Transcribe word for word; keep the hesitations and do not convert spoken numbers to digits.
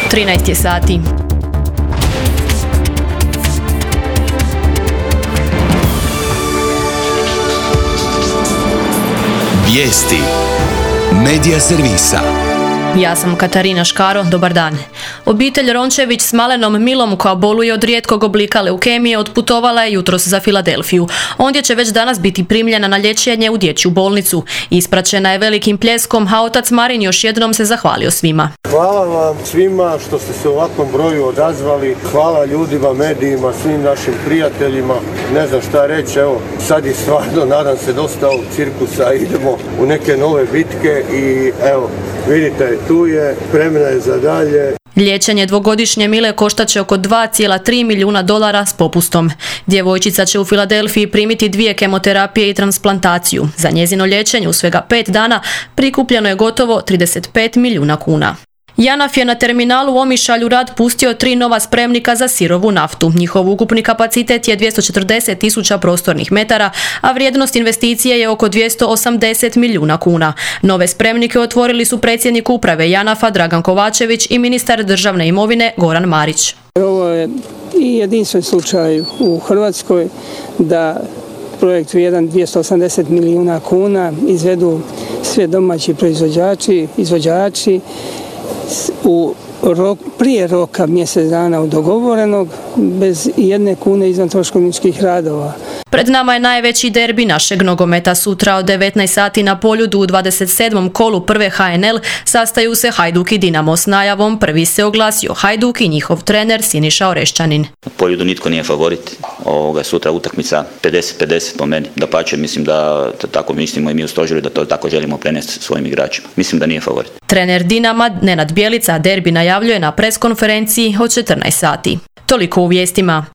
trinaest je sati. Vijesti Medija servisa. Ja sam Katarina Škaro, dobar dan. Obitelj Rončević s malenom Milom, koja boluje od rijetkog oblika leukemije, otputovala je jutros za Filadelfiju. Ondje će već danas biti primljena na liječenje u dječju bolnicu. Ispraćena je velikim pljeskom, a otac Marin još jednom se zahvalio svima. Hvala vam svima što ste se u ovakvom broju odazvali. Hvala ljudima, medijima, svim našim prijateljima. Ne znam šta reći, evo, sad je stvarno, nadam se, dosta ovog cirkusa. Idemo u neke nove bitke i evo, vidite, tu je, spremna je za dalje. Liječenje dvogodišnje Mile koštat će oko dva zarez tri milijuna dolara s popustom. Djevojčica će u Filadelfiji primiti dvije kemoterapije i transplantaciju. Za njezino liječenje u svega pet dana prikupljeno je gotovo trideset pet milijuna kuna. JANAF je na terminalu u Omišalju rad pustio tri nova spremnika za sirovu naftu. Njihov ukupni kapacitet je dvjesto četrdeset tisuća prostornih metara, a vrijednost investicije je oko dvjesto osamdeset milijuna kuna. Nove spremnike otvorili su predsjednik uprave JANAF-a Dragan Kovačević i ministar državne imovine Goran Marić. Ovo je i jedinstven slučaj u Hrvatskoj da projekt vrijedan dvjesto osamdeset milijuna kuna izvedu sve domaći proizvođači, izvođači, u rok, prije roka mjesec dana u dogovorenog, bez jedne kune izvan troškovničkih radova. Pred nama je najveći derbi našeg nogometa. Sutra od devetnaest sati na Poljudu u dvadeset sedmom kolu prve H N L sastaju se Hajduk i Dinamo. S najavom prvi se oglasio Hajduk i njihov trener Siniša Oreščanin. U Poljudu nitko nije favorit. Ovoga, sutra utakmica pedeset pedeset po meni. Dapače, mislim da tako mislimo i mi u stožeru da to tako želimo prenesti svojim igračima. Mislim da nije favorit. Trener Dinama Nenad Bjelica derbi najavljuje na pres konferenciji od četrnaest sati. Toliko u vijestima.